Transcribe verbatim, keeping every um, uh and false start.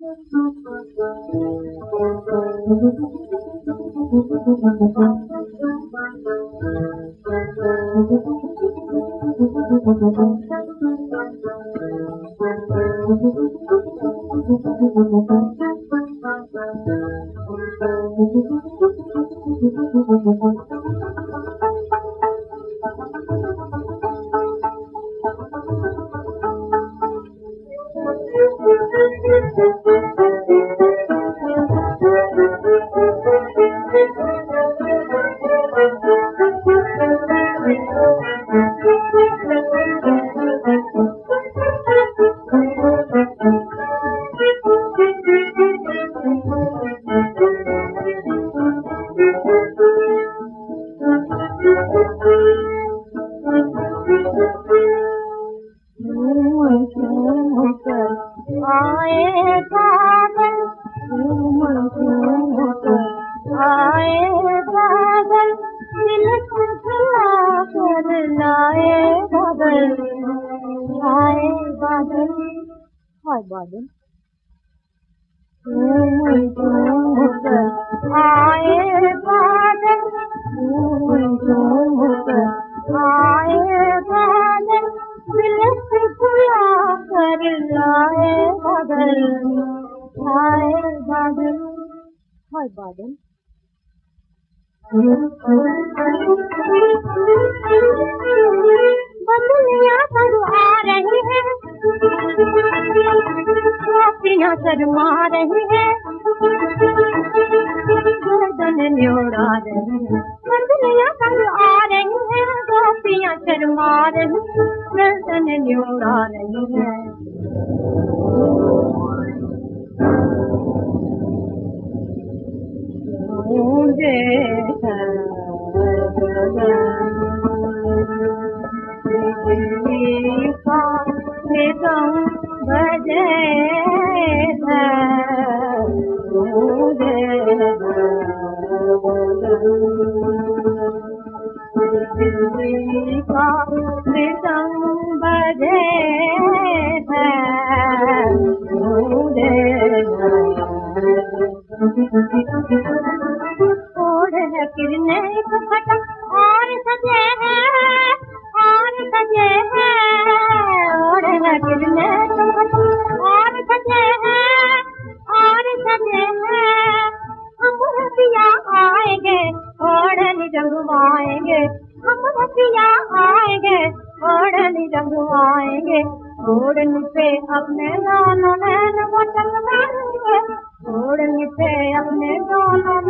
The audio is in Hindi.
बादल झूम झूम कर आए बादल, झूम झूम कर आए बादल, दिल से बुला कर लाए बादल, आए बादल, हाय बादल। बदलियाँ कर आ रही है, गोपियाँ शर्मा रही है, गर्दन न्योड़ा रही है। बदलियाँ कर आ रही है, गोपियाँ शर्मा रही है, गर्दन न्योड़ा रही है। मुझे निगम बजे मुझे का निगम बजे मुझे ओढ़ है किरने एक फटक और सजे है, और सजे है, ओढ़ है किरने एक फटक और सजे है, और सजे है। हम रसिया आएंगे ओढ़नी रंगवाएंगे, हम रसिया आएंगे ओढ़नी रंगवाएंगे, ओढ़नी पे अपने दोनों नैन वतन मारेंगे, ओढ़नी पे अपने दोनों